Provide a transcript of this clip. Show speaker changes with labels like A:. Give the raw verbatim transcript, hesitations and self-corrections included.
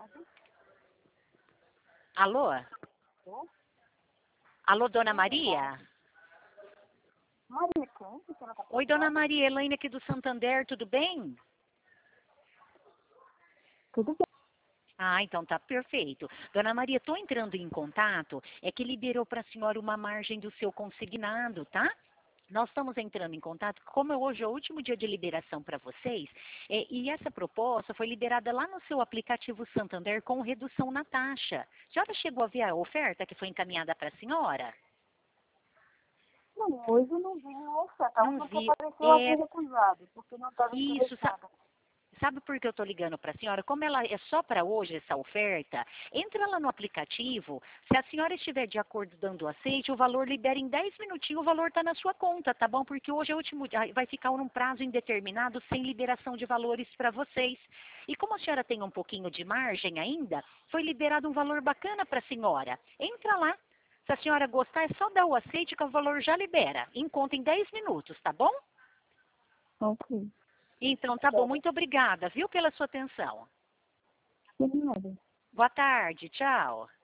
A: tarde.
B: Alô?
A: Alô?
B: Alô, Dona Maria?
A: Maria, quem? Que você não tá
B: Oi, Dona
A: preocupada?
B: Maria, Elaine aqui do Santander, tudo bem?
A: Tudo bem.
B: Ah, então tá perfeito. Dona Maria, estou entrando em contato, é que liberou para a senhora uma margem do seu consignado, tá? Nós estamos entrando em contato, como hoje é o último dia de liberação para vocês, é, e essa proposta foi liberada lá no seu aplicativo Santander com redução na taxa. A senhora chegou a ver a oferta que foi encaminhada para a senhora?
A: Não, hoje eu não vi nenhuma oferta. A
B: Não
A: última que
B: vi.
A: apareceu
B: É,
A: aqui recusado, porque não estava
B: isso, sa-
A: interessada.
B: sabe por que eu estou ligando para a senhora? Como ela é só para hoje essa oferta, entra lá no aplicativo. Se a senhora estiver de acordo dando aceite, o valor libera em dez minutinhos, o valor está na sua conta, tá bom? Porque hoje é o último dia, vai ficar num prazo indeterminado sem liberação de valores para vocês. E como a senhora tem um pouquinho de margem ainda, foi liberado um valor bacana para a senhora. Entra lá. Se a senhora gostar, é só dar o aceite que o valor já libera. Em conta em dez minutos, tá bom?
A: Ok.
B: Então, tá bom. Muito obrigada, viu, pela sua atenção.
A: De nada.
B: Boa tarde, tchau.